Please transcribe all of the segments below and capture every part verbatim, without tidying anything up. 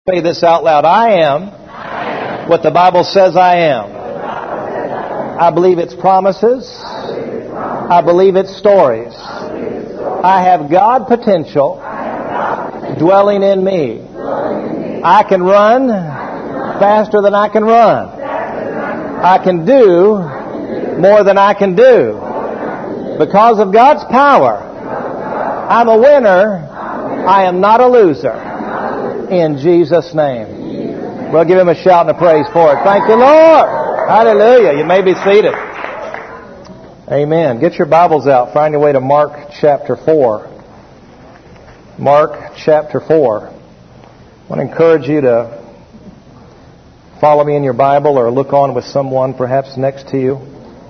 Say this out loud. I am, I am what the Bible says I am. I believe its promises. I believe its stories. I have God potential dwelling in me. I can run faster than I can run. I can do more than I can do. Because of God's power, I'm a winner. I am not a loser. In Jesus' name. Well, give Him a shout and a praise for it. Thank you, Lord. Hallelujah. You may be seated. Amen. Get your Bibles out. Find your way to Mark chapter four. Mark chapter four. I want to encourage you to follow me in your Bible or look on with someone perhaps next to you.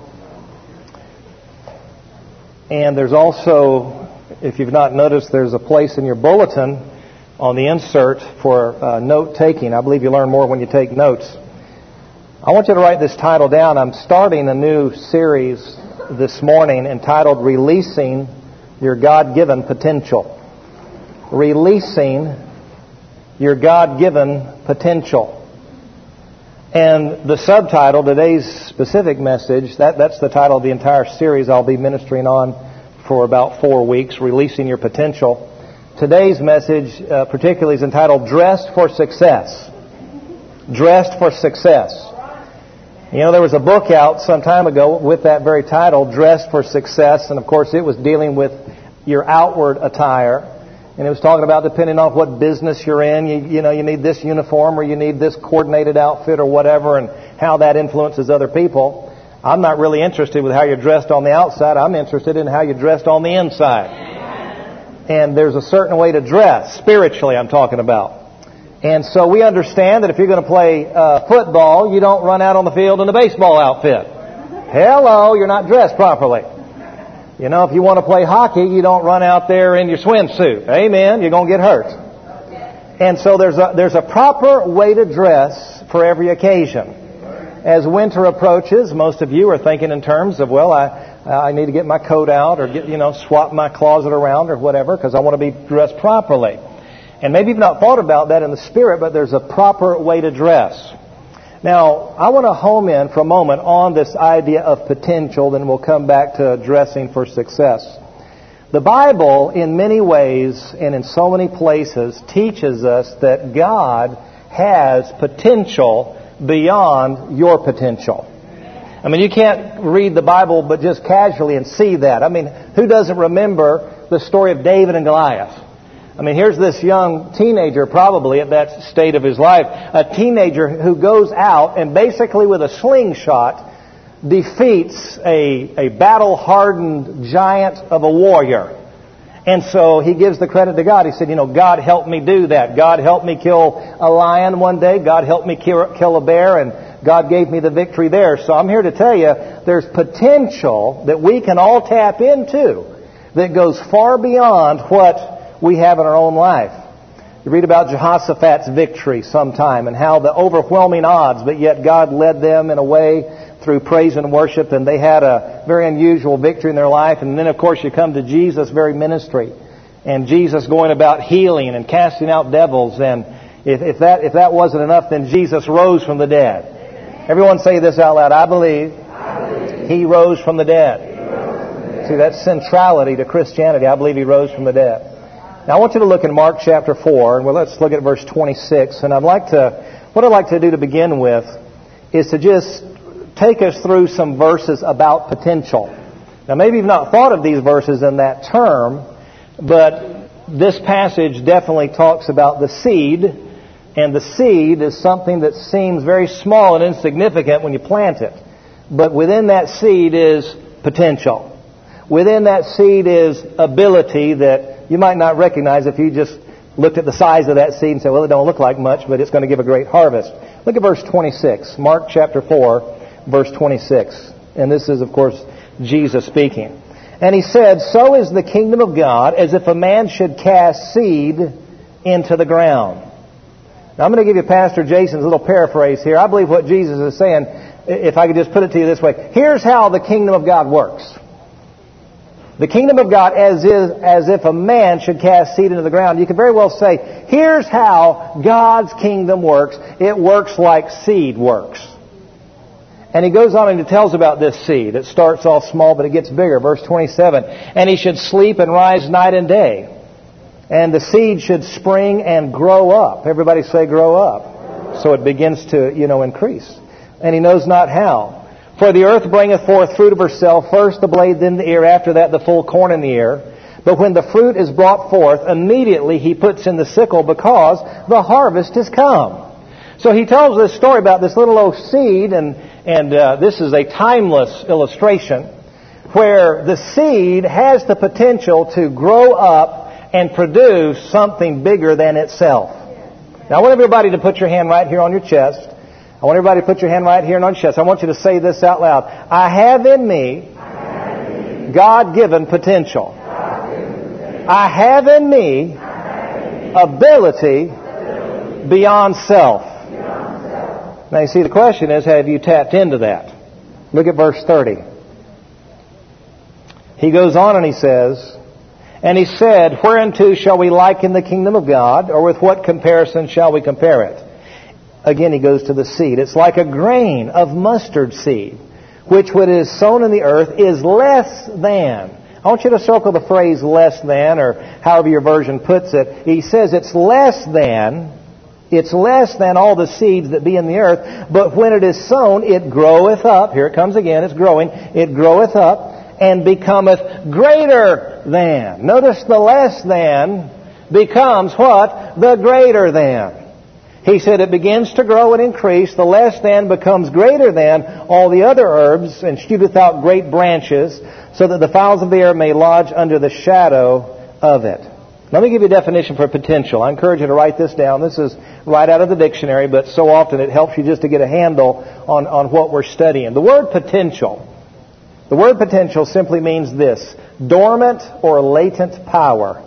And there's also, if you've not noticed, there's a place in your bulletin on the insert for uh, note-taking. I believe you learn more when you take notes. I want you to write this title down. I'm starting a new series this morning entitled Releasing Your God-Given Potential. Releasing Your God-Given Potential. And the subtitle, today's specific message, that, that's the title of the entire series I'll be ministering on for about four weeks, Releasing Your Potential. Today's message uh, particularly is entitled Dressed for Success. Dressed for Success. You know, there was a book out some time ago with that very title, Dressed for Success, and of course it was dealing with your outward attire. And it was talking about depending on what business you're in, you, you know, you need this uniform or you need this coordinated outfit or whatever, and how that influences other people. I'm not really interested with how you're dressed on the outside. I'm interested in how you're dressed on the inside. And there's a certain way to dress, spiritually I'm talking about. And so we understand that if you're going to play uh, football, you don't run out on the field in a baseball outfit. Hello, you're not dressed properly. You know, if you want to play hockey, you don't run out there in your swimsuit. Amen. You're going to get hurt. And so there's a, there's a proper way to dress for every occasion. As winter approaches, most of you are thinking in terms of, well, I... I need to get my coat out or get, you know, swap my closet around or whatever because I want to be dressed properly. And maybe you've not thought about that in the spirit, but there's a proper way to dress. Now, I want to home in for a moment on this idea of potential, then we'll come back to dressing for success. The Bible, in many ways and in so many places, teaches us that God has potential beyond your potential. I mean, you can't read the Bible but just casually and see that. I mean, who doesn't remember the story of David and Goliath? I mean, here's this young teenager probably at that state of his life, a teenager who goes out and basically with a slingshot defeats a, a battle-hardened giant of a warrior. And so he gives the credit to God. He said, you know, God helped me do that. God helped me kill a lion one day. God helped me kill, kill a bear, and God gave me the victory there. So I'm here to tell you there's potential that we can all tap into that goes far beyond what we have in our own life. You read about Jehoshaphat's victory sometime and how the overwhelming odds, but yet God led them in a way through praise and worship, and they had a very unusual victory in their life. And then, of course, you come to Jesus' very ministry, and Jesus going about healing and casting out devils. And if, if that if that wasn't enough, then Jesus rose from the dead. Everyone say this out loud. I believe, I believe He rose from the dead. From the dead. See, that's centrality to Christianity. I believe He rose from the dead. Now, I want you to look in Mark chapter four, and well, let's look at verse twenty-six. And I'd like to, what I'd like to do to begin with is to just take us through some verses about potential. Now, maybe you've not thought of these verses in that term, but this passage definitely talks about the seed, and the seed is something that seems very small and insignificant when you plant it. But within that seed is potential. Within that seed is ability that you might not recognize if you just looked at the size of that seed and said, well, it don't look like much, but it's going to give a great harvest. Look at verse twenty-six, Mark chapter four. Verse twenty-six. And this is, of course, Jesus speaking. And He said, so is the kingdom of God as if a man should cast seed into the ground. Now, I'm going to give you Pastor Jason's little paraphrase here. I believe what Jesus is saying, if I could just put it to you this way. Here's how the kingdom of God works. The kingdom of God as is as if a man should cast seed into the ground. You could very well say, here's how God's kingdom works. It works like seed works. And he goes on and he tells about this seed. It starts off small, but it gets bigger. Verse twenty-seven, and he should sleep and rise night and day. And the seed should spring and grow up. Everybody say grow up. So it begins to, you know, increase. And he knows not how. For the earth bringeth forth fruit of herself, first the blade, then the ear, after that the full corn in the ear. But when the fruit is brought forth, immediately he puts in the sickle, because the harvest is come. So he tells this story about this little old seed, and, and uh, this is a timeless illustration, where the seed has the potential to grow up and produce something bigger than itself. Now I want everybody to put your hand right here on your chest. I want everybody to put your hand right here on your chest. I want you to say this out loud. I have in me God-given potential. I have in me ability beyond self. Now you see, the question is, have you tapped into that? Look at verse thirty. He goes on and he says, and he said, whereunto shall we liken the kingdom of God, or with what comparison shall we compare it? Again he goes to the seed. It's like a grain of mustard seed, which when it is sown in the earth is less than. I want you to circle the phrase less than, or however your version puts it. He says it's less than, it's less than all the seeds that be in the earth, but when it is sown, it groweth up. Here it comes again, it's growing. It groweth up and becometh greater than. Notice the less than becomes what? The greater than. He said it begins to grow and increase. The less than becomes greater than all the other herbs, and shooteth out great branches, so that the fowls of the air may lodge under the shadow of it. Let me give you a definition for potential. I encourage you to write this down. This is right out of the dictionary, but so often it helps you just to get a handle on, on what we're studying. The word potential, the word potential simply means this: dormant or latent power.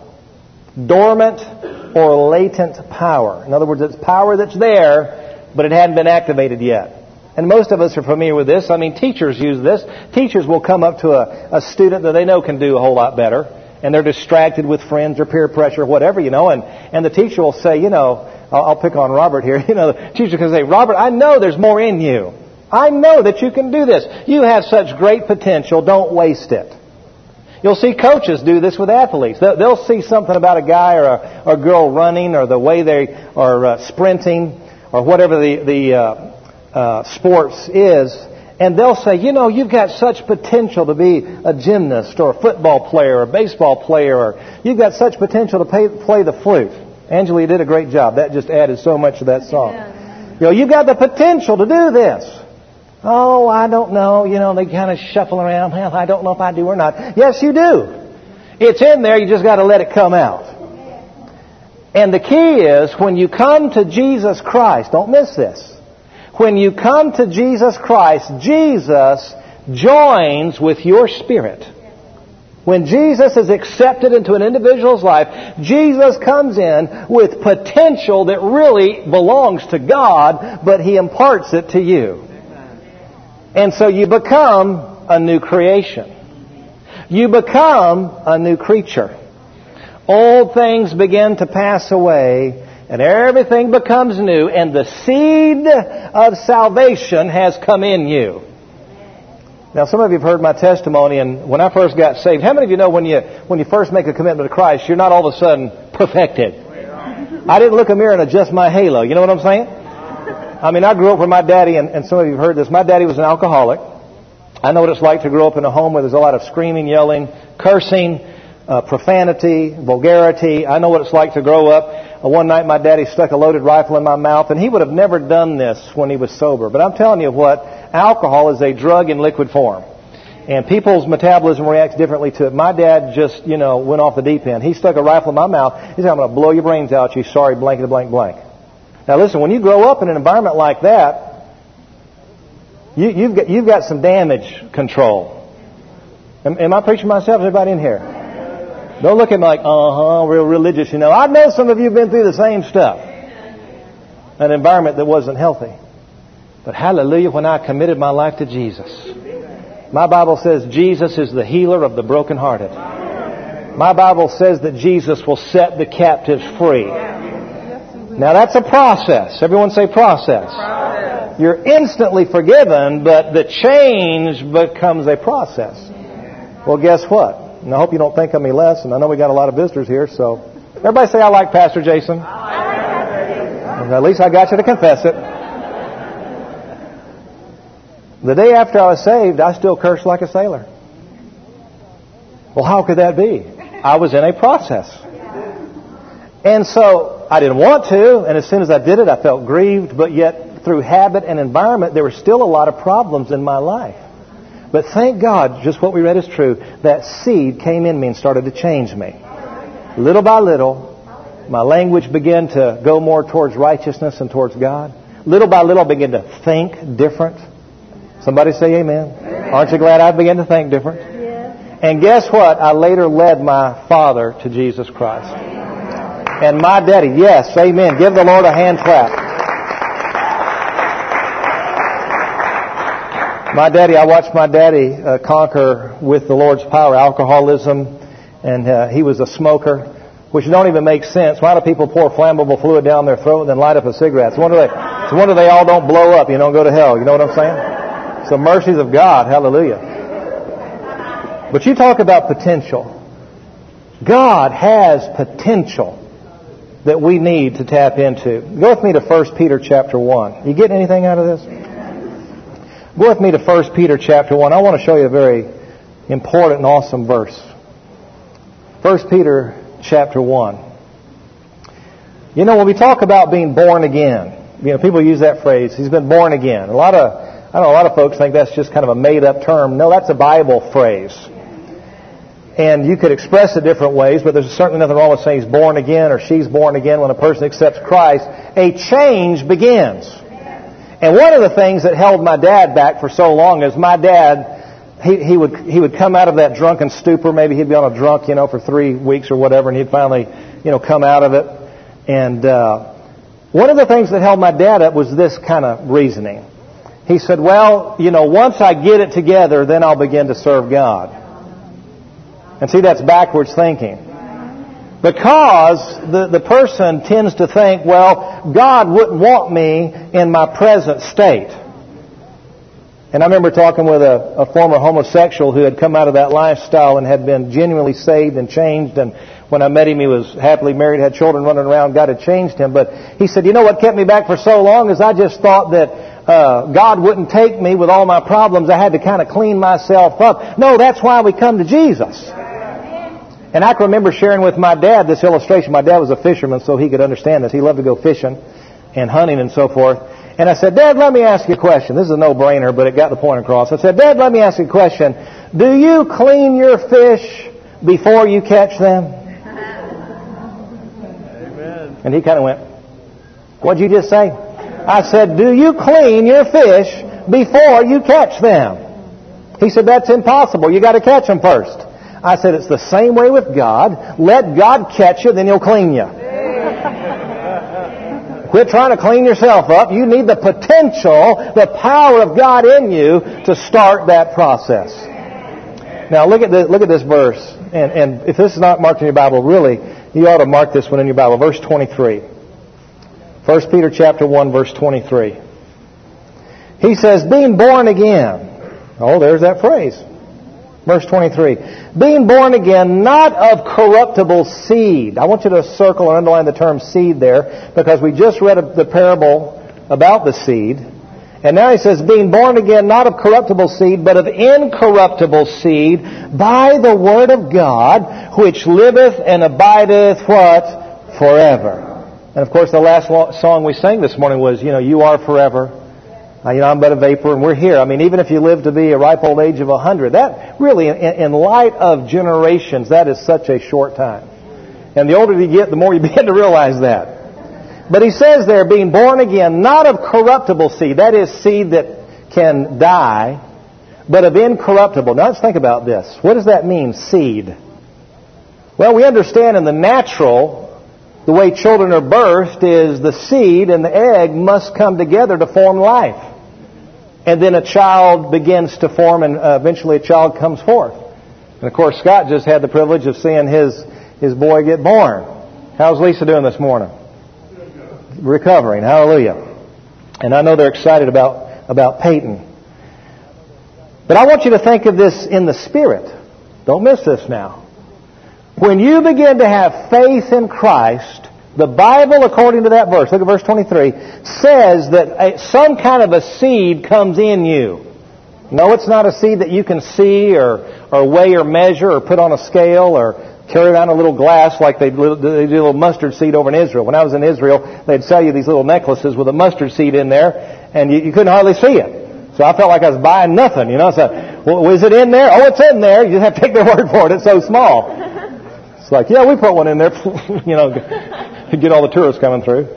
Dormant or latent power. In other words, it's power that's there, but it hadn't been activated yet. And most of us are familiar with this. I mean, teachers use this. Teachers will come up to a, a student that they know can do a whole lot better, and they're distracted with friends or peer pressure or whatever, you know, and, and the teacher will say, you know, I'll, I'll pick on Robert here. You know, the teacher can say, Robert, I know there's more in you. I know that you can do this. You have such great potential. Don't waste it. You'll see coaches do this with athletes. They'll see something about a guy or a, or a girl running, or the way they are uh, sprinting, or whatever the, the uh, uh, sports is, and they'll say, you know, you've got such potential to be a gymnast or a football player or a baseball player, or you've got such potential to pay, play the flute. Angela, you did a great job. That just added so much to that song. You know, you've got the potential to do this. Oh, I don't know. You know, they kind of shuffle around. Well, I don't know if I do or not. Yes, you do. It's in there. You just got to let it come out. And the key is, when you come to Jesus Christ, don't miss this. When you come to Jesus Christ, Jesus joins with your spirit. When Jesus is accepted into an individual's life, Jesus comes in with potential that really belongs to God, but He imparts it to you. And so you become a new creation. You become a new creature. Old things begin to pass away, and everything becomes new, and the seed of salvation has come in you. Now, some of you have heard my testimony, and when I first got saved, how many of you know when you when you first make a commitment to Christ, you're not all of a sudden perfected? I didn't look in a mirror and adjust my halo. You know what I'm saying? I mean, I grew up with my daddy, and, and some of you have heard this. My daddy was an alcoholic. I know what it's like to grow up in a home where there's a lot of screaming, yelling, cursing, uh, profanity, vulgarity. I know what it's like to grow up. Uh, one night my daddy stuck a loaded rifle in my mouth, and he would have never done this when he was sober. But I'm telling you what, alcohol is a drug in liquid form. And people's metabolism reacts differently to it. My dad just, you know, went off the deep end. He stuck a rifle in my mouth. He said, I'm going to blow your brains out, you sorry blankety blank blank. Now listen, when you grow up in an environment like that, you, you've got you've got some damage control. Am, am I preaching myself? Is everybody in here? Don't look at me like, uh-huh, real religious, you know. I know some of you have been through the same stuff. An environment that wasn't healthy. But hallelujah, when I committed my life to Jesus. My Bible says Jesus is the healer of the brokenhearted. My Bible says that Jesus will set the captives free. Now that's a process. Everyone say process. Process. You're instantly forgiven, but the change becomes a process. Well, guess what? And I hope you don't think of me less, and I know we got a lot of visitors here, so everybody say I like Pastor Jason. I like Pastor Jason. At least I got you to confess it. The day after I was saved, I still cursed like a sailor. Well, how could that be? I was in a process. And so I didn't want to, and as soon as I did it, I felt grieved, but yet through habit and environment, there were still a lot of problems in my life. But thank God, just what we read is true, that seed came in me and started to change me. Little by little, my language began to go more towards righteousness and towards God. Little by little, I began to think different. Somebody say amen. Amen. Aren't you glad I began to think different? Yes. And guess what? I later led my father to Jesus Christ. And my daddy, yes, amen. Give the Lord a hand clap. My daddy, I watched my daddy uh, conquer with the Lord's power alcoholism, and uh, he was a smoker, which don't even make sense. Why do people pour flammable fluid down their throat and then light up a cigarette? It's a wonder they, it's a wonder they all don't blow up, you don't go to hell. You know what I'm saying? It's the mercies of God. Hallelujah. But you talk about potential. God has potential that we need to tap into. Go with me to First Peter chapter one. You getting anything out of this? Go with me to First Peter chapter one. I want to show you a very important and awesome verse. First Peter chapter one. You know, when we talk about being born again, you know, people use that phrase, he's been born again. A lot of, I don't know, a lot of folks think that's just kind of a made-up term. No, that's a Bible phrase. And you could express it different ways, but there's certainly nothing wrong with saying he's born again or she's born again. When a person accepts Christ, a change begins. And one of the things that held my dad back for so long is my dad, he, he would he would come out of that drunken stupor. Maybe he'd be on a drunk, you know, for three weeks or whatever, and he'd finally, you know, come out of it. And uh, one of the things that held my dad up was this kind of reasoning. He said, well, you know, once I get it together, then I'll begin to serve God. And see, that's backwards thinking. Because the, the person tends to think, well, God wouldn't want me in my present state. And I remember talking with a, a former homosexual who had come out of that lifestyle and had been genuinely saved and changed. And when I met him, he was happily married, had children running around. God had changed him. But he said, you know what kept me back for so long is I just thought that uh, God wouldn't take me with all my problems. I had to kind of clean myself up. No, that's why we come to Jesus. And I can remember sharing with my dad this illustration. My dad was a fisherman, so he could understand this. He loved to go fishing and hunting and so forth. And I said, Dad, let me ask you a question. This is a no-brainer, but it got the point across. I said, Dad, let me ask you a question. Do you clean your fish before you catch them? Amen. And he kind of went, what'd you just say? I said, do you clean your fish before you catch them? He said, that's impossible. You got to catch them first. I said, it's the same way with God. Let God catch you, then He'll clean you. Quit trying to clean yourself up. You need the potential, the power of God in you to start that process. Now look at this, look at this verse. And, and if this is not marked in your Bible, really, you ought to mark this one in your Bible. Verse twenty-three. First Peter chapter one, verse twenty-three. He says, being born again. Oh, there's that phrase. Verse twenty-three. Being born again, not of corruptible seed. I want you to circle or underline the term seed there, because we just read the parable about the seed. And now he says, being born again, not of corruptible seed, but of incorruptible seed, by the word of God, which liveth and abideth, what? Forever. And of course, the last song we sang this morning was, you know, you are forever. Uh, you know, I'm but a vapor, and we're here. I mean, even if you live to be a ripe old age of a hundred, that really, in, in light of generations, that is such a short time. And the older you get, the more you begin to realize that. But he says there, being born again, not of corruptible seed, that is seed that can die, but of incorruptible. Now let's think about this. What does that mean, seed? Well, we understand in the natural, the way children are birthed is the seed and the egg must come together to form life. And then a child begins to form, and uh, eventually a child comes forth. And of course, Scott just had the privilege of seeing his, his boy get born. How's Lisa doing this morning? recovering. Hallelujah. And I know they're excited about, about Peyton. But I want you to think of this in the Spirit. Don't miss this now. When you begin to have faith in Christ, the Bible, according to that verse, look at verse twenty-three, says that a, some kind of a seed comes in you. No, it's not a seed that you can see or, or weigh or measure or put on a scale or carry around a little glass like they do a little mustard seed over in Israel. When I was in Israel, they'd sell you these little necklaces with a mustard seed in there, and you, you couldn't hardly see it. So I felt like I was buying nothing, you know. So, well, is it in there? Oh, it's in there. You just have to take their word for it. It's so small. It's like, yeah, we put one in there, you know, to get all the tourists coming through.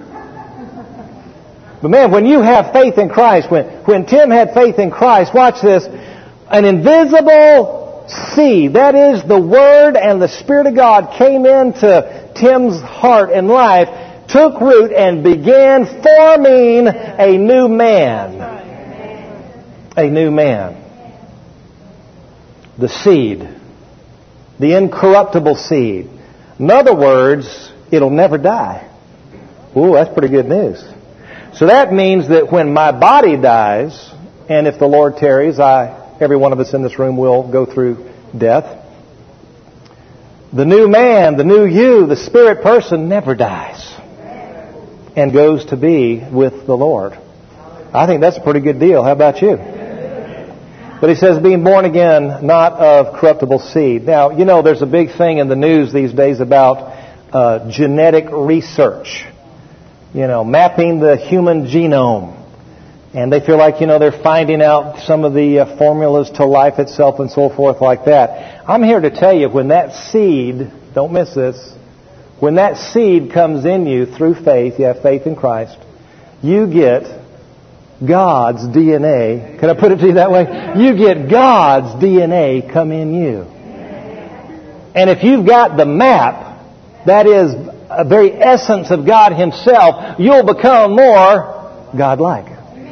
But man, when you have faith in Christ, when, when Tim had faith in Christ, watch this, an invisible seed, that is the Word and the Spirit of God came into Tim's heart and life, took root and began forming a new man. A new man. The seed. The incorruptible seed. In other words, it'll never die. Ooh, that's pretty good news. So that means that when my body dies, and if the Lord tarries, I, every one of us in this room will go through death. The new man, the new you, the spirit person never dies and goes to be with the Lord. I think that's a pretty good deal. How about you? But he says, being born again, not of corruptible seed. Now, you know, there's a big thing in the news these days about uh, genetic research. You know, mapping the human genome. And they feel like, you know, they're finding out some of the uh, formulas to life itself and so forth like that. I'm here to tell you, when that seed, don't miss this, when that seed comes in you through faith, you have faith in Christ, you get God's D N A. Can I put it to you that way? You get God's D N A come in you. And if you've got the map, that is a very essence of God Himself, you'll become more God-like.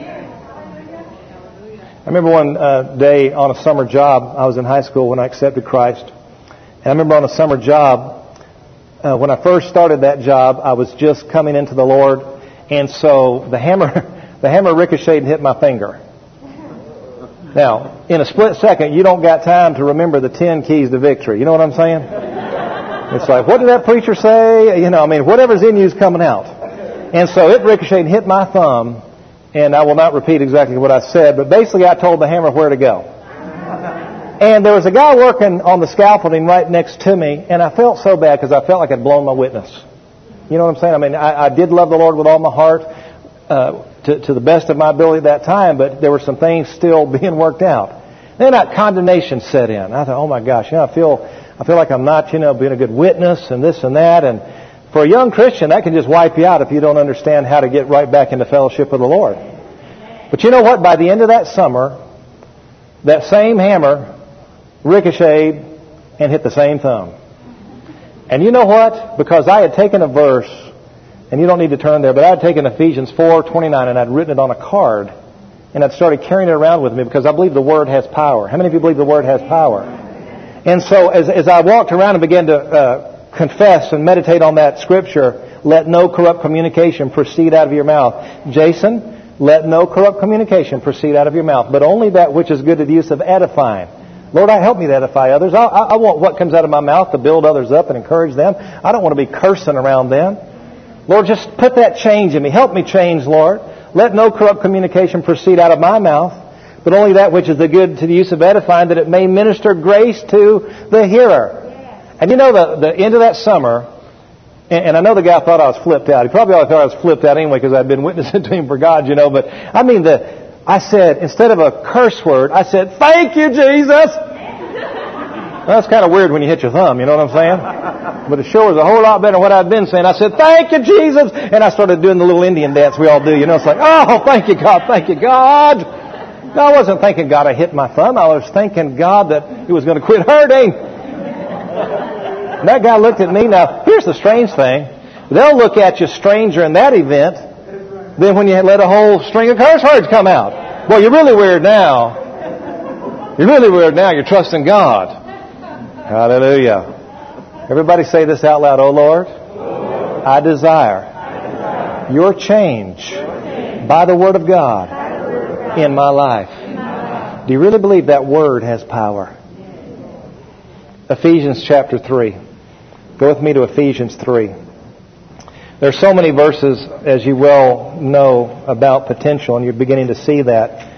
I remember one uh, day on a summer job, I was in high school when I accepted Christ. And I remember on a summer job, uh, when I first started that job, I was just coming into the Lord. And so the hammer, the hammer ricocheted and hit my finger. Now, in a split second, you don't got time to remember the ten keys to victory. You know what I'm saying? It's like, what did that preacher say? You know, I mean, whatever's in you is coming out. And so it ricocheted and hit my thumb, and I will not repeat exactly what I said, but basically I told the hammer where to go. And there was a guy working on the scaffolding right next to me, and I felt so bad because I felt like I'd blown my witness. You know what I'm saying? I mean, I, I did love the Lord with all my heart, uh, to, to the best of my ability at that time, but there were some things still being worked out. Then that condemnation set in. I thought, oh my gosh, you know, I feel... I feel like I'm not, you know, being a good witness and this and that. And for a young Christian, that can just wipe you out if you don't understand how to get right back into fellowship with the Lord. But you know what? By the end of that summer, that same hammer ricocheted and hit the same thumb. And you know what? Because I had taken a verse, and you don't need to turn there, but I had taken Ephesians four twenty-nine and I'd written it on a card. And I'd started carrying it around with me because I believe the Word has power. How many of you believe the Word has power? And so as, as I walked around and began to uh, confess and meditate on that scripture, let no corrupt communication proceed out of your mouth. Jason, let no corrupt communication proceed out of your mouth, but only that which is good to the use of edifying. Lord, I help me to edify others. I, I, I want what comes out of my mouth to build others up and encourage them. I don't want to be cursing around them. Lord, just put that change in me. Help me change, Lord. Let no corrupt communication proceed out of my mouth, but only that which is the good to the use of edifying, that it may minister grace to the hearer. Yes. And you know, the, the end of that summer, and, and I know the guy thought I was flipped out. He probably thought I was flipped out anyway because I'd been witnessing to him for God, you know. But I mean, the I said, instead of a curse word, I said, thank you, Jesus. Well, that's kind of weird when you hit your thumb, you know what I'm saying? But it sure was a whole lot better than what I'd been saying. I said, thank you, Jesus. And I started doing the little Indian dance we all do, you know. It's like, oh, thank you, God, thank you, God. No, I wasn't thanking God I hit my thumb. I was thanking God that He was going to quit hurting. And that guy looked at me. Now, here's the strange thing. They'll look at you stranger in that event than when you let a whole string of curse words come out. Well, you're really weird now. You're really weird now. You're trusting God. Hallelujah. Everybody say this out loud. Oh, Lord, I desire your change by the Word of God in my life. Do you really believe that Word has power? Ephesians chapter three. Go with me to Ephesians three. There are so many verses, as you well know, about potential, and you're beginning to see that.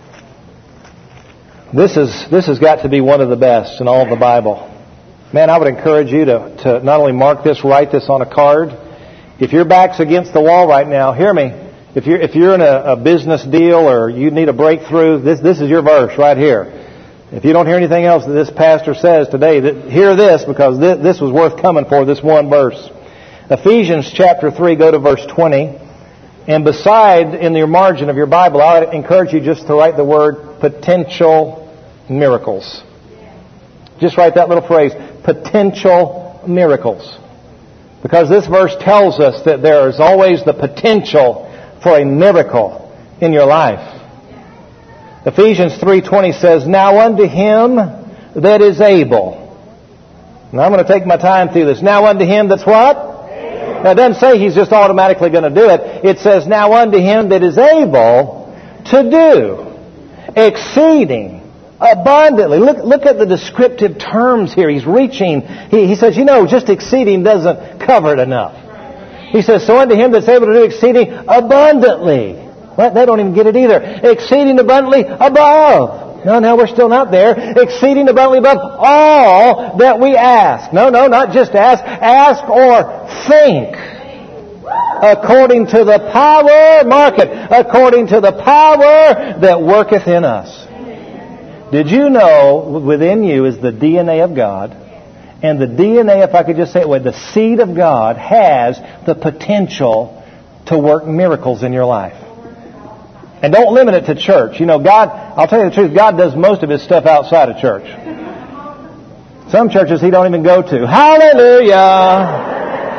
This is this has got to be one of the best in all of the Bible. Man, I would encourage you to, to not only mark this, write this on a card. If your back's against the wall right now, hear me. If you're if you're in a, a business deal or you need a breakthrough, this this is your verse right here. If you don't hear anything else that this pastor says today, that, hear this, because this, this was worth coming for, this one verse. Ephesians chapter three, go to verse twenty. And beside, in your margin of your Bible, I would encourage you just to write the word potential miracles. Just write that little phrase, potential miracles. Because this verse tells us that there is always the potential for a miracle in your life. Ephesians three twenty says, Now unto him that is able. Now I'm going to take my time through this. Now unto him that's what? Able. Now it doesn't say he's just automatically going to do it. It says, Now unto him that is able to do exceeding abundantly. Look, look at the descriptive terms here. He's reaching. He, he says, you know, just exceeding doesn't cover it enough. He says, so unto him that's able to do exceeding abundantly. Well, they don't even get it either. Exceeding abundantly above. No, no, we're still not there. Exceeding abundantly above all that we ask. No, no, not just ask. Ask or think. According to the power, mark it, according to the power that worketh in us. Did you know within you is the D N A of God? And the D N A, if I could just say it, the seed of God has the potential to work miracles in your life. And don't limit it to church. You know, God, I'll tell you the truth, God does most of His stuff outside of church. Some churches He don't even go to. Hallelujah!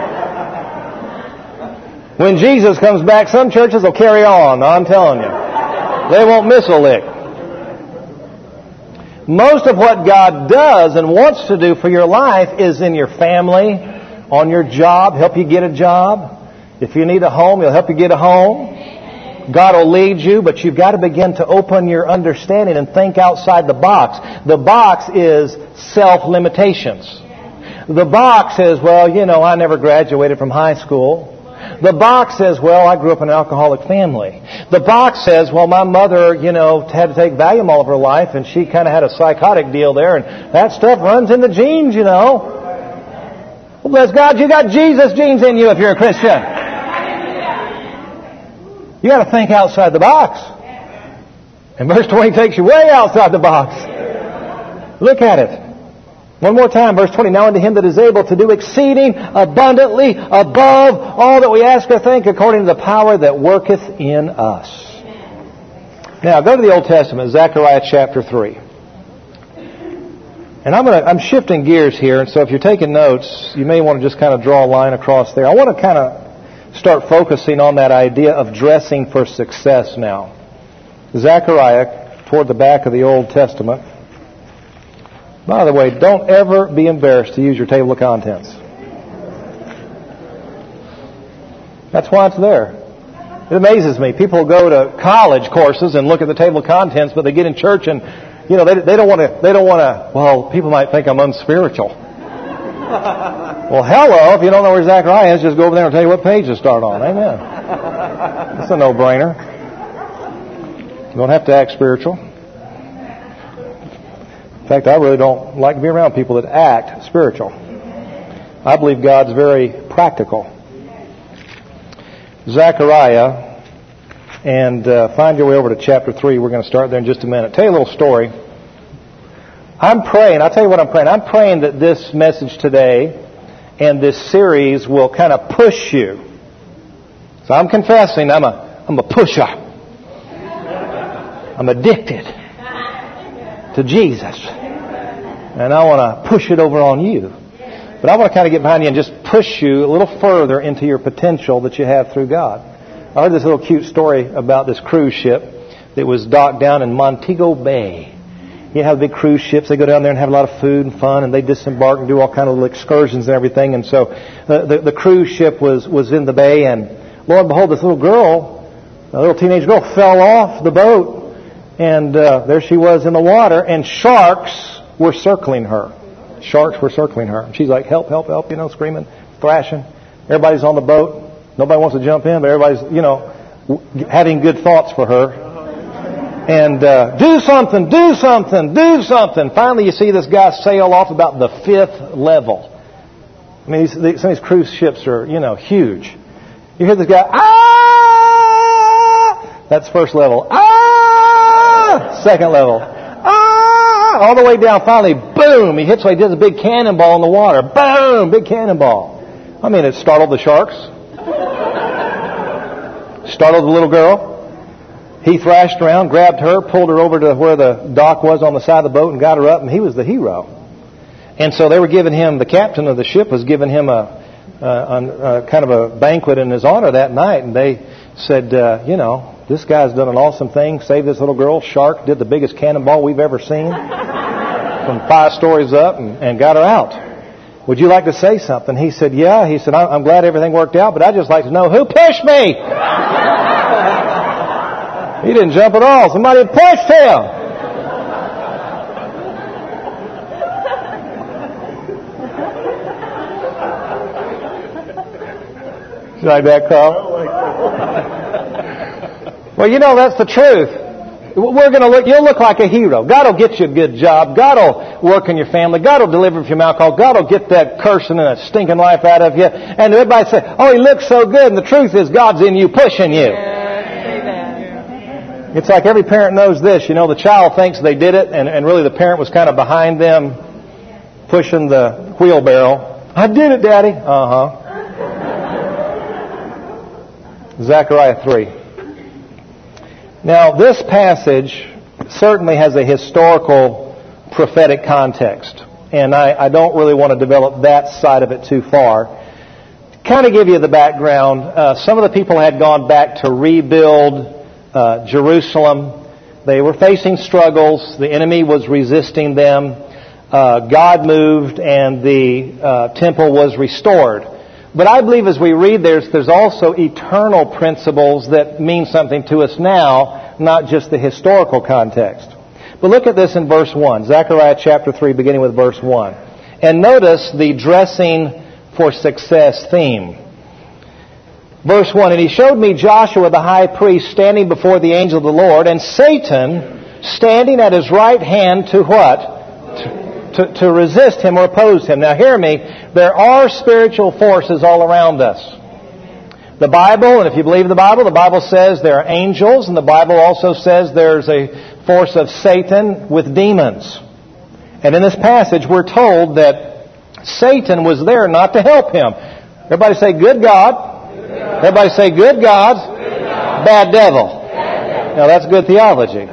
When Jesus comes back, some churches will carry on, I'm telling you. They won't miss a lick. Most of what God does and wants to do for your life is in your family, on your job, help you get a job. If you need a home, He'll help you get a home. God will lead you, but you've got to begin to open your understanding and think outside the box. The box is self-limitations. The box says, well, you know, I never graduated from high school. The box says, well, I grew up in an alcoholic family. The box says, well, my mother, you know, had to take Valium all of her life, and she kind of had a psychotic deal there, and that stuff runs in the genes, you know. Well, bless God, you got Jesus genes in you if you're a Christian. You got to think outside the box. And verse twenty takes you way outside the box. Look at it. One more time, verse twenty. Now unto him that is able to do exceeding abundantly above all that we ask or think, according to the power that worketh in us. Now go to the Old Testament, Zechariah chapter three. And I'm going to, I'm shifting gears here, and so if you're taking notes, you may want to just kind of draw a line across there. I want to kind of start focusing on that idea of dressing for success now. Zechariah, toward the back of the Old Testament. By the way, don't ever be embarrassed to use your table of contents. That's why it's there. It amazes me. People go to college courses and look at the table of contents, but they get in church and, you know, they, they don't want to, they don't want to, well, people might think I'm unspiritual. Well, hello, if you don't know where Zechariah is, just go over there and tell you what page to start on. Amen. That's a no-brainer. You don't have to act spiritual. In fact, I really don't like to be around people that act spiritual. I believe God's very practical. Zechariah, and uh, find your way over to chapter three. We're going to start there in just a minute. Tell you a little story. I'm praying, I'll tell you what I'm praying. I'm praying that this message today and this series will kind of push you. So I'm confessing I'm a, I'm a pusher. I'm addicted to Jesus. And I want to push it over on you. But I want to kind of get behind you and just push you a little further into your potential that you have through God. I heard this little cute story about this cruise ship that was docked down in Montego Bay. You have big cruise ships. They go down there and have a lot of food and fun, and they disembark and do all kind of little excursions and everything. And so uh, the, the cruise ship was, was in the bay, and lo and behold, this little girl, a little teenage girl, fell off the boat, and uh, there she was in the water, and sharks were circling her. Sharks were circling her. She's like, help, help, help, you know, screaming, thrashing. Everybody's on the boat. Nobody wants to jump in, but everybody's, you know, having good thoughts for her. And uh, do something, do something, do something. Finally, you see this guy sail off about the fifth level. I mean, these, these, some of these cruise ships are, you know, huge. You hear this guy, ah! That's first level. Ah! Second level. Ah! All the way down. Finally, boom! He hits, he does a big cannonball in the water. Boom! Big cannonball. I mean, it startled the sharks. Startled the little girl. He thrashed around, grabbed her, pulled her over to where the dock was on the side of the boat and got her up, and he was the hero. And so they were giving him, the captain of the ship was giving him a, a, a, a kind of a banquet in his honor that night, and they said, uh, you know, this guy's done an awesome thing, saved this little girl. Shark did the biggest cannonball we've ever seen from five stories up and, and got her out. Would you like to say something? He said, yeah. He said, I'm glad everything worked out, but I'd just like to know who pushed me. He didn't jump at all. Somebody pushed him. You like that, Carl? Well, you know, that's the truth. We're going to look, you'll look like a hero. God will get you a good job. God will work in your family. God will deliver you from alcohol. God will get that cursing and that stinking life out of you. And everybody say, oh, he looks so good. And the truth is God's in you, pushing you. Yeah. It's like every parent knows this. You know, the child thinks they did it, and, and really the parent was kind of behind them, pushing the wheelbarrow. I did it, Daddy. Uh-huh. Zechariah three. Now, this passage certainly has a historical prophetic context, and I, I don't really want to develop that side of it too far. To kind of give you the background, uh, some of the people had gone back to rebuild uh, Jerusalem. They were facing struggles. The enemy was resisting them. Uh, God moved, and the uh, temple was restored. But I believe as we read there's, there's also eternal principles that mean something to us now, not just the historical context. But look at this in verse one, Zechariah chapter three, beginning with verse one. And notice the dressing for success theme. Verse one, and he showed me Joshua the high priest standing before the angel of the Lord, and Satan standing at his right hand to what? To, to resist him or oppose him. Now hear me, there are spiritual forces all around us. The Bible, and if you believe the Bible, the Bible says there are angels, and the Bible also says there's a force of Satan with demons. And in this passage we're told that Satan was there not to help him. Everybody say, good God. Good God. Everybody say, good God. Good God. Bad devil. Bad devil. Now that's good theology.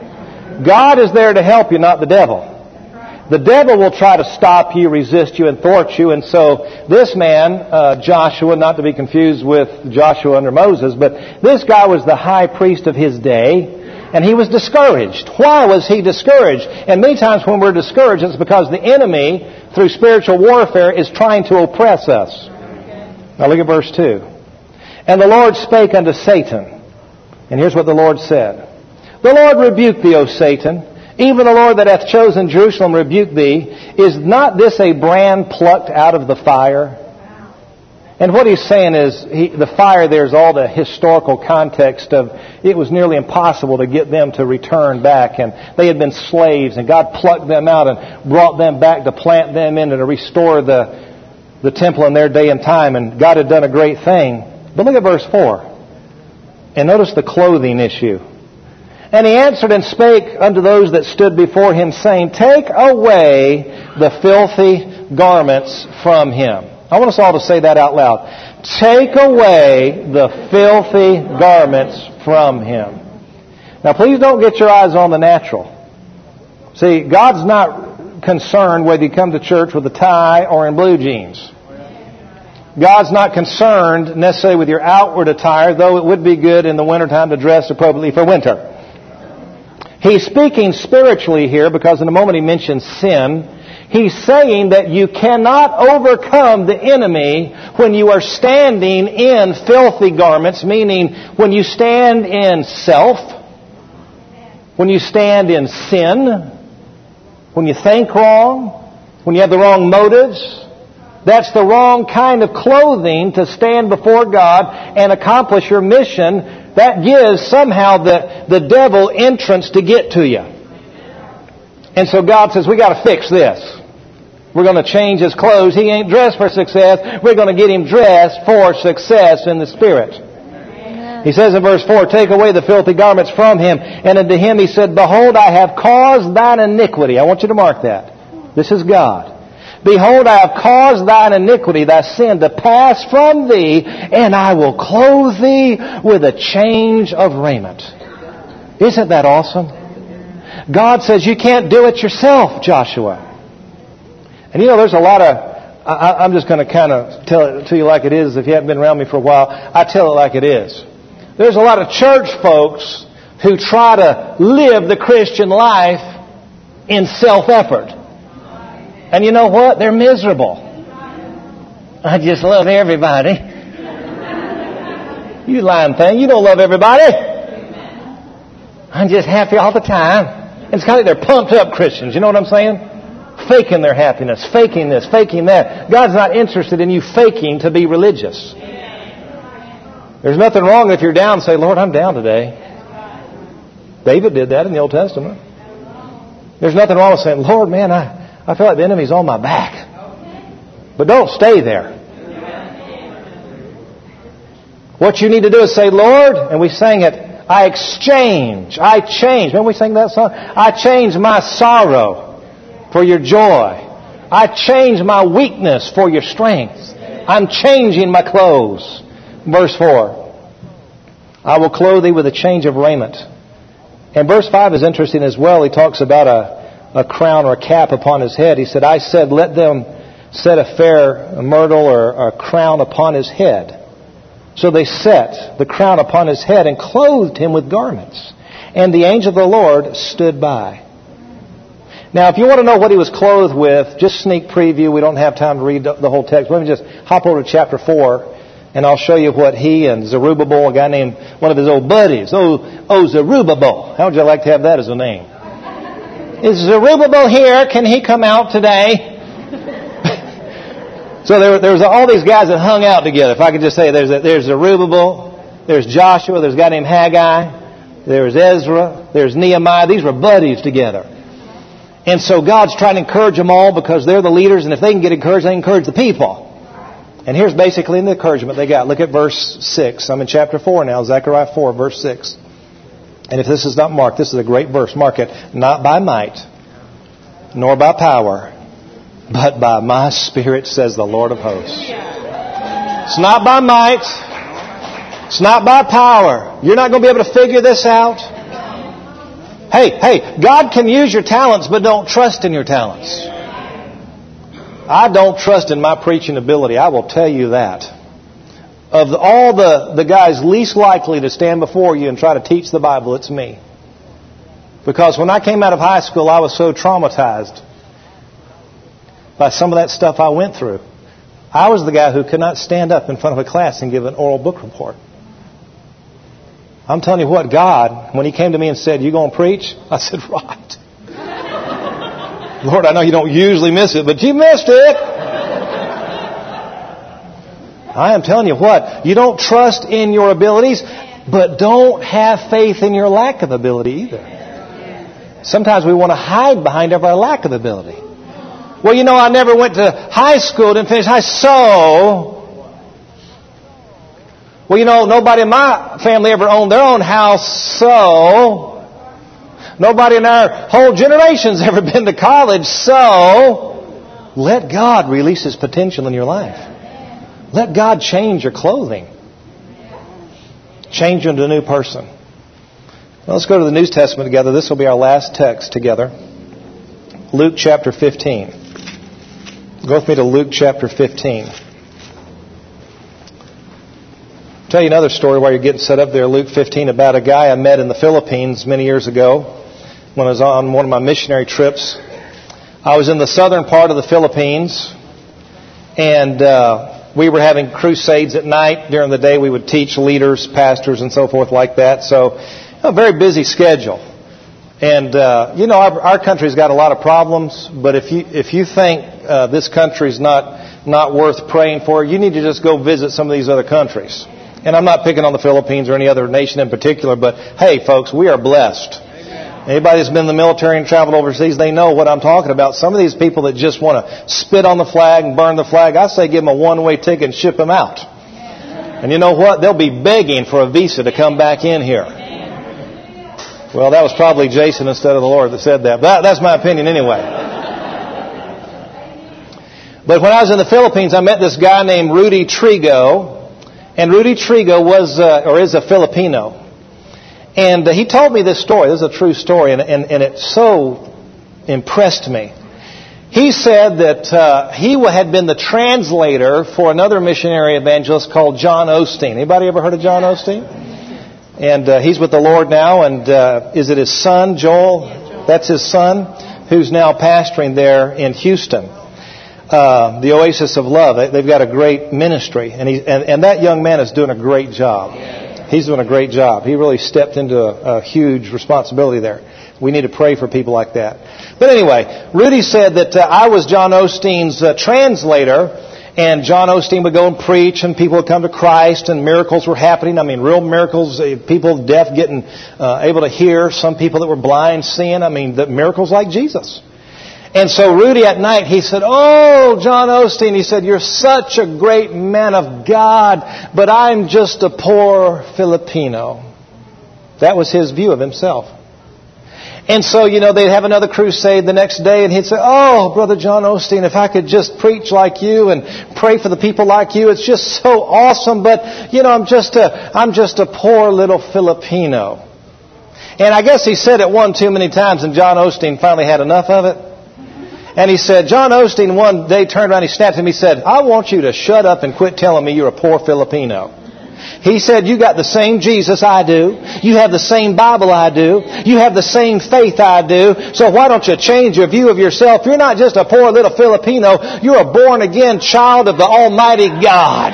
God is there to help you, not the devil. The devil will try to stop you, resist you, and thwart you. And so this man, uh, Joshua, not to be confused with Joshua under Moses, but this guy was the high priest of his day, and he was discouraged. Why was he discouraged? And many times when we're discouraged, it's because the enemy, through spiritual warfare, is trying to oppress us. Now look at verse two. And the Lord spake unto Satan. And here's what the Lord said. The Lord rebuke thee, O Satan. Even the Lord that hath chosen Jerusalem rebuke thee. Is not this a brand plucked out of the fire? And what he's saying is, he, the fire there is all the historical context of it was nearly impossible to get them to return back. And they had been slaves, and God plucked them out and brought them back to plant them in and to restore the, the temple in their day and time. And God had done a great thing. But look at verse four. And notice the clothing issue. And he answered and spake unto those that stood before him, saying, take away the filthy garments from him. I want us all to say that out loud. Take away the filthy garments from him. Now please don't get your eyes on the natural. See, God's not concerned whether you come to church with a tie or in blue jeans. God's not concerned necessarily with your outward attire, though it would be good in the wintertime to dress appropriately for winter. He's speaking spiritually here because in a moment he mentions sin. He's saying that you cannot overcome the enemy when you are standing in filthy garments, meaning when you stand in self, when you stand in sin, when you think wrong, when you have the wrong motives. That's the wrong kind of clothing to stand before God and accomplish your mission. That gives somehow the, the devil entrance to get to you. And so God says, we got to fix this. We're going to change his clothes. He ain't dressed for success. We're going to get him dressed for success in the Spirit. He says in verse four, take away the filthy garments from him. And unto him he said, behold, I have caused thine iniquity. I want you to mark that. This is God. Behold, I have caused thine iniquity, thy sin, to pass from thee, and I will clothe thee with a change of raiment. Isn't that awesome? God says you can't do it yourself, Joshua. And you know, there's a lot of, I, I'm just going to kind of tell it to you like it is. If you haven't been around me for a while, I tell it like it is. There's a lot of church folks who try to live the Christian life in self-effort. And you know what? They're miserable. I just love everybody. You lying thing. You don't love everybody. I'm just happy all the time. And it's kind of like they're pumped up Christians. You know what I'm saying? Faking their happiness. Faking this. Faking that. God's not interested in you faking to be religious. There's nothing wrong if you're down and say, Lord, I'm down today. David did that in the Old Testament. There's nothing wrong with saying, Lord, man, I... I feel like the enemy's on my back. But don't stay there. What you need to do is say, Lord, and we sang it, I exchange, I change. Remember we sang that song? I change my sorrow for your joy. I change my weakness for your strength. I'm changing my clothes. Verse four. I will clothe thee with a change of raiment. And verse five is interesting as well. He talks about a a crown or a cap upon his head. He said, I said, let them set a fair myrtle or a crown upon his head. So they set the crown upon his head and clothed him with garments. And the angel of the Lord stood by. Now, if you want to know what he was clothed with, just sneak preview. We don't have time to read the whole text. Let me just hop over to chapter four, and I'll show you what he and Zerubbabel, a guy named one of his old buddies, oh, oh Zerubbabel. How would you like to have that as a name? Is Zerubbabel here? Can he come out today? So there, there was all these guys that hung out together. If I could just say, there's a, there's Zerubbabel, there's Joshua, there's a guy named Haggai, there's Ezra, there's Nehemiah. These were buddies together. And so God's trying to encourage them all because they're the leaders, and if they can get encouraged, they encourage the people. And here's basically the encouragement they got. Look at verse six. I'm in chapter four now, Zechariah four, verse six. And if this is not marked, this is a great verse. Mark it. Not by might, nor by power, but by my Spirit, says the Lord of hosts. It's not by might. It's not by power. You're not going to be able to figure this out. Hey, hey, God can use your talents, but don't trust in your talents. I don't trust in my preaching ability. I will tell you that. Of all the, the guys least likely to stand before you and try to teach the Bible, it's me. Because when I came out of high school, I was so traumatized by some of that stuff I went through. I was the guy who could not stand up in front of a class and give an oral book report. I'm telling you what, God, when He came to me and said, you going to preach? I said, right. Lord, I know you don't usually miss it, but you missed it. I am telling you what, you don't trust in your abilities, but don't have faith in your lack of ability either. Sometimes we want to hide behind our lack of ability. Well, you know, I never went to high school, didn't finish high school. Well, you know, nobody in my family ever owned their own house, so nobody in our whole generation's ever been to college, so let God release His potential in your life. Let God change your clothing. Change you into a new person. Well, let's go to the New Testament together. This will be our last text together. Luke chapter fifteen. Go with me to Luke chapter fifteen. I'll tell you another story while you're getting set up there. Luke fifteen, about a guy I met in the Philippines many years ago when I was on one of my missionary trips. I was in the southern part of the Philippines, and uh, we were having crusades at night. During the day, we would teach leaders, pastors, and so forth like that. So, a very busy schedule. And, uh, you know, our, our country's got a lot of problems, but if you if you think uh, this country's not, not worth praying for, you need to just go visit some of these other countries. And I'm not picking on the Philippines or any other nation in particular, but hey, folks, we are blessed. Anybody that's been in the military and traveled overseas, they know what I'm talking about. Some of these people that just want to spit on the flag and burn the flag, I say give them a one-way ticket and ship them out. And you know what? They'll be begging for a visa to come back in here. Well, that was probably Jason instead of the Lord that said that. But that's my opinion anyway. But when I was in the Philippines, I met this guy named Rudy Trigo. And Rudy Trigo was, uh, or is a Filipino. And uh, he told me this story. This is a true story, and, and, and it so impressed me. He said that uh, he had been the translator for another missionary evangelist called John Osteen. Anybody ever heard of John Osteen? And uh, he's with the Lord now, and uh, is it his son, Joel? That's his son, who's now pastoring there in Houston. Uh, the Oasis of Love. They've got a great ministry, and, he, and, and that young man is doing a great job. He's doing a great job. He really stepped into a, a huge responsibility there. We need to pray for people like that. But anyway, Rudy said that uh, I was John Osteen's uh, translator, and John Osteen would go and preach, and people would come to Christ, and miracles were happening. I mean, real miracles, uh, people deaf getting uh, able to hear, some people that were blind seeing. I mean, the miracles like Jesus. And so Rudy at night, he said, "Oh, John Osteen," he said, "you're such a great man of God, but I'm just a poor Filipino." That was his view of himself. And so, you know, they'd have another crusade the next day, and he'd say, "Oh, Brother John Osteen, if I could just preach like you and pray for the people like you, it's just so awesome, but, you know, I'm just a, I'm just a poor little Filipino." And I guess he said it one too many times, and John Osteen finally had enough of it. And he said, John Osteen one day turned around, he snapped at him, he said, "I want you to shut up and quit telling me you're a poor Filipino." He said, "You got the same Jesus I do. You have the same Bible I do. You have the same faith I do. So why don't you change your view of yourself? You're not just a poor little Filipino. You're a born-again child of the Almighty God."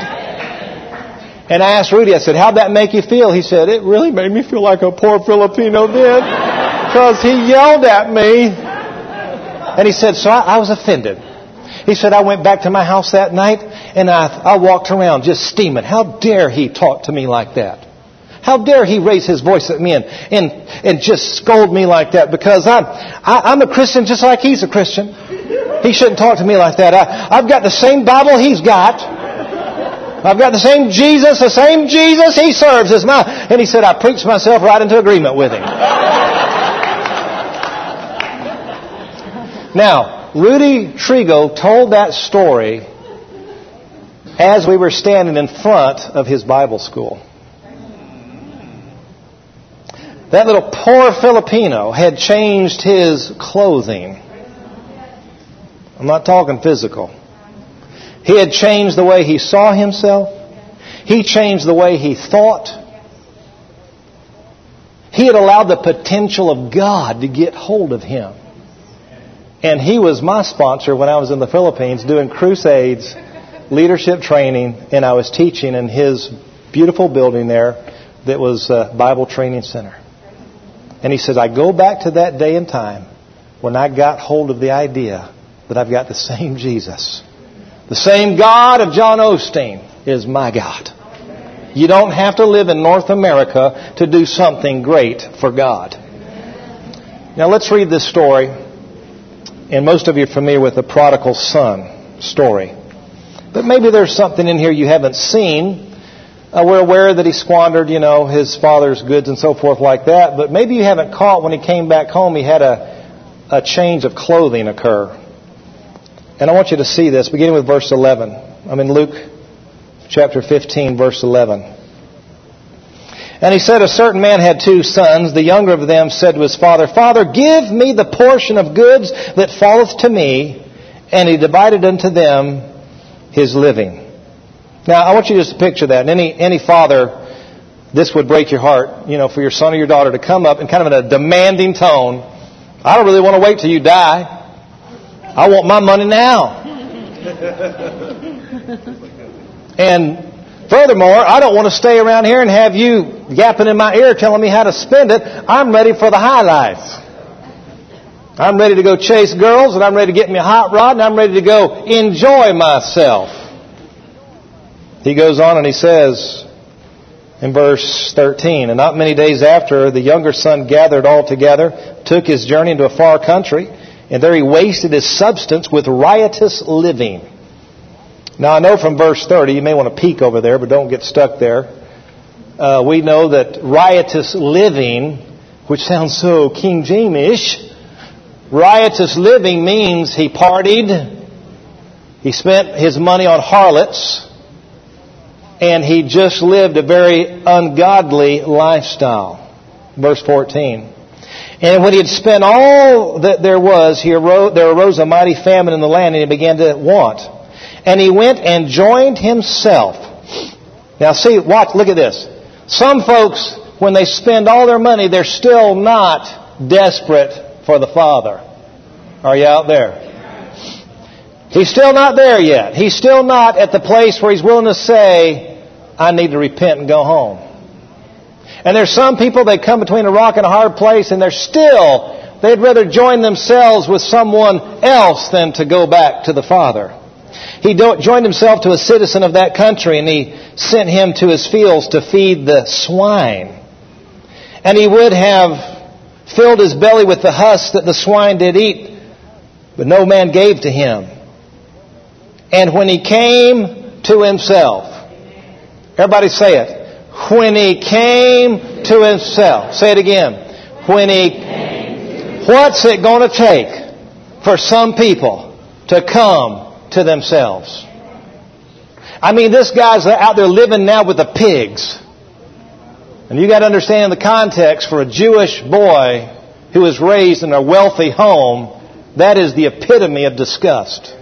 And I asked Rudy, I said, "How'd that make you feel?" He said, "It really made me feel like a poor Filipino then, because he yelled at me." And he said, so I, I was offended. He said, "I went back to my house that night, and I, I walked around just steaming. How dare he talk to me like that? How dare he raise his voice at me and, and, and just scold me like that? Because I'm, I, I'm a Christian just like he's a Christian. He shouldn't talk to me like that. I, I've got the same Bible he's got. I've got the same Jesus, the same Jesus he serves as my..." And he said, I preached myself right into agreement with him. Now, Rudy Trigo told that story as we were standing in front of his Bible school. That little poor Filipino had changed his clothing. I'm not talking physical. He had changed the way he saw himself. He changed the way he thought. He had allowed the potential of God to get hold of him. And he was my sponsor when I was in the Philippines doing crusades, leadership training, and I was teaching in his beautiful building there that was a Bible Training Center. And he says, I go back to that day and time when I got hold of the idea that I've got the same Jesus. The same God of John Osteen is my God. You don't have to live in North America to do something great for God. Now let's read this story. And most of you are familiar with the prodigal son story. But maybe there's something in here you haven't seen. Uh, we're aware that he squandered, you know, his father's goods and so forth like that. But maybe you haven't caught when he came back home, he had a, a change of clothing occur. And I want you to see this, beginning with verse eleven. I'm in Luke chapter fifteen, verse eleven. And he said, a certain man had two sons. The younger of them said to his father, Father, give me the portion of goods that falleth to me. And he divided unto them his living. Now, I want you just to picture that. And any, any father, this would break your heart, you know, for your son or your daughter to come up and kind of in a demanding tone, I don't really want to wait till you die. I want my money now. And furthermore, I don't want to stay around here and have you yapping in my ear telling me how to spend it. I'm ready for the high life. I'm ready to go chase girls, and I'm ready to get me a hot rod, and I'm ready to go enjoy myself. He goes on and he says in verse thirteen, and not many days after, the younger son gathered all together, took his journey into a far country, and there he wasted his substance with riotous living. Now I know from verse thirty, you may want to peek over there, but don't get stuck there. Uh, we know that riotous living, which sounds so King James-ish, riotous living means he partied, he spent his money on harlots, and he just lived a very ungodly lifestyle. Verse fourteen. And when he had spent all that there was, he arose, there arose a mighty famine in the land, and he began to want. And he went and joined himself. Now see, watch, look at this. Some folks, when they spend all their money, they're still not desperate for the Father. Are you out there? He's still not there yet. He's still not at the place where he's willing to say, I need to repent and go home. And there's some people, they come between a rock and a hard place, and they're still, they'd rather join themselves with someone else than to go back to the Father. He joined himself to a citizen of that country, and he sent him to his fields to feed the swine. And he would have filled his belly with the husks that the swine did eat, but no man gave to him. And when he came to himself, everybody say it. When he came to himself. Say it again. When he came. What's it going to take for some people to come to themselves? I mean, this guy's out there living now with the pigs. And you got to understand the context for a Jewish boy who was raised in a wealthy home. That is the epitome of disgust.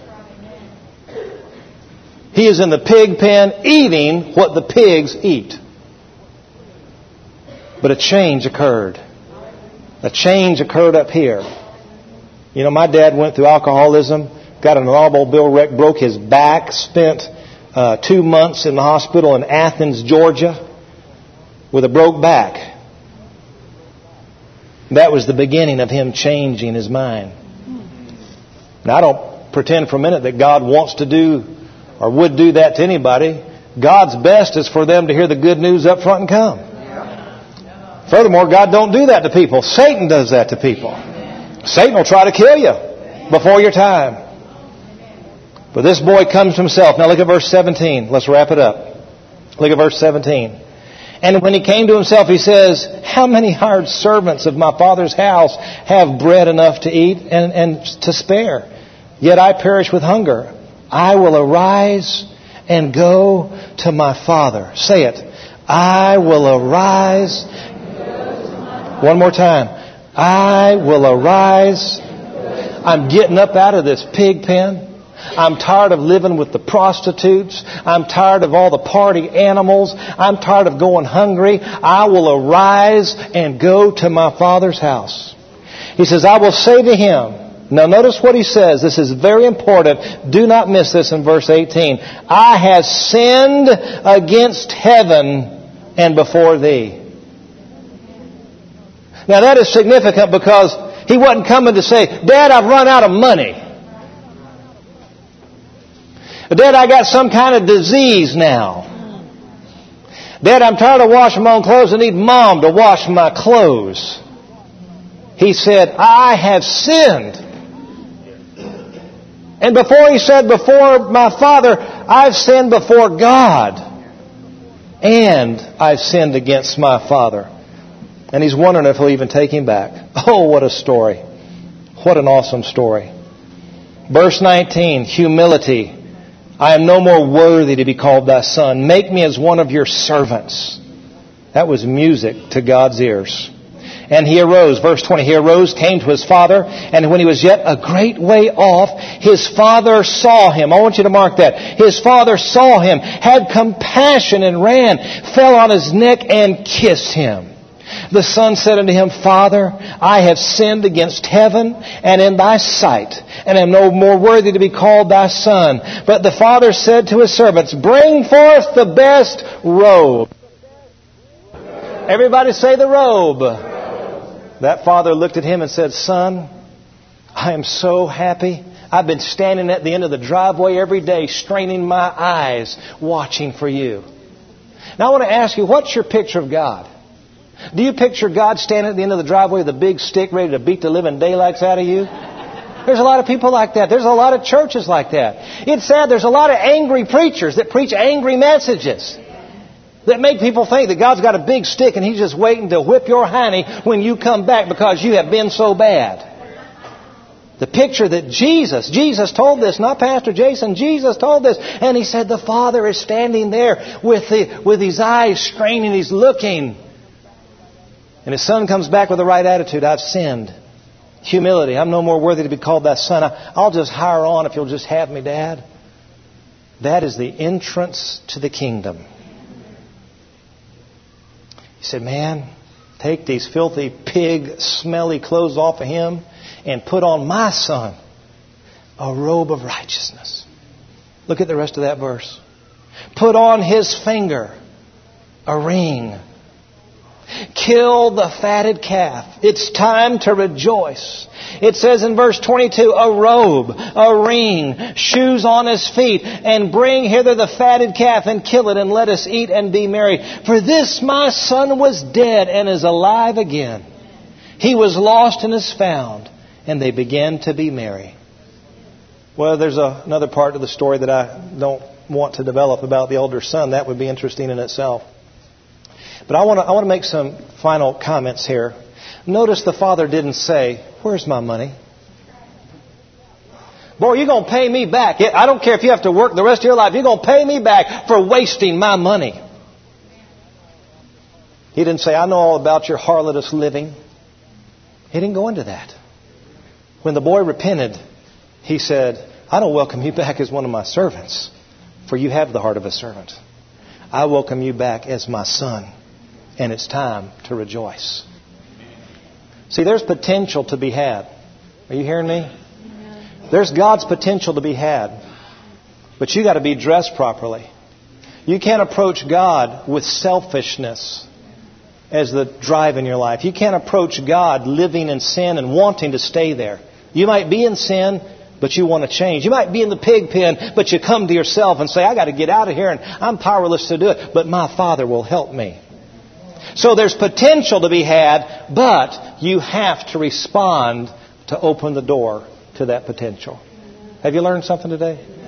He is in the pig pen eating what the pigs eat. But a change occurred. A change occurred up here. You know, my dad went through alcoholism, got in an automobile wreck, broke his back, spent uh, two months in the hospital in Athens, Georgia, with a broke back. That was the beginning of him changing his mind. Now, I don't pretend for a minute that God wants to do or would do that to anybody. God's best is for them to hear the good news up front and come. Furthermore, God don't do that to people. Satan does that to people. Satan will try to kill you before your time. But this boy comes to himself. Now look at verse seventeen. Let's wrap it up. Look at verse seventeen. And when he came to himself, he says, how many hired servants of my father's house have bread enough to eat and, and to spare? Yet I perish with hunger. I will arise and go to my father. Say it. I will arise. One more time. I will arise. I'm getting up out of this pig pen. I'm tired of living with the prostitutes. I'm tired of all the party animals. I'm tired of going hungry. I will arise and go to my Father's house. He says, I will say to him. Now notice what he says. This is very important. Do not miss this in verse eighteen. I have sinned against heaven and before thee. Now that is significant because he wasn't coming to say, Dad, I've run out of money. Dad, I got some kind of disease now. Dad, I'm tired of washing my own clothes. I need Mom to wash my clothes. He said, I have sinned. And before he said, before my Father, I've sinned before God. And I've sinned against my Father. And he's wondering if he'll even take him back. Oh, what a story. What an awesome story. Verse nineteen, humility. I am no more worthy to be called thy son. Make me as one of your servants. That was music to God's ears. And he arose, verse twenty, he arose, came to his father, and when he was yet a great way off, his father saw him. I want you to mark that. His father saw him, had compassion and ran, fell on his neck and kissed him. The son said unto him, Father, I have sinned against heaven and in thy sight, and am no more worthy to be called thy son. But the father said to his servants, Bring forth the best robe. Everybody say the robe. That father looked at him and said, Son, I am so happy. I've been standing at the end of the driveway every day, straining my eyes, watching for you. Now I want to ask you, what's your picture of God? Do you picture God standing at the end of the driveway with a big stick ready to beat the living daylights out of you? There's a lot of people like that. There's a lot of churches like that. It's sad. There's a lot of angry preachers that preach angry messages that make people think that God's got a big stick and He's just waiting to whip your hiney when you come back because you have been so bad. The picture that Jesus, Jesus told this, not Pastor Jason, Jesus told this. And He said the Father is standing there with, the, with His eyes straining, He's looking. And His Son comes back with the right attitude. I've sinned. Humility. I'm no more worthy to be called thy son. I, I'll just hire on if you'll just have me, Dad. That is the entrance to the kingdom. He said, man, take these filthy, pig, smelly clothes off of him and put on my son a robe of righteousness. Look at the rest of that verse. Put on his finger a ring. Kill the fatted calf. It's time to rejoice. It says in verse twenty-two, a robe, a ring, shoes on his feet, and bring hither the fatted calf and kill it, and let us eat and be merry. For this my son was dead and is alive again. He was lost and is found. And they began to be merry. Well, there's a, another part of the story that I don't want to develop about the older son. That would be interesting in itself. But I want to I want to make some final comments here. Notice the father didn't say, where's my money? Boy, you're going to pay me back. I don't care if you have to work the rest of your life. You're going to pay me back for wasting my money. He didn't say, I know all about your harlotous living. He didn't go into that. When the boy repented, he said, I don't welcome you back as one of my servants, for you have the heart of a servant. I welcome you back as my son, and it's time to rejoice. See, there's potential to be had. Are you hearing me? There's God's potential to be had. But you got to be dressed properly. You can't approach God with selfishness as the drive in your life. You can't approach God living in sin and wanting to stay there. You might be in sin, but you want to change. You might be in the pig pen, but you come to yourself and say, I got to get out of here and I'm powerless to do it, but my Father will help me. So there's potential to be had, but you have to respond to open the door to that potential. Have you learned something today?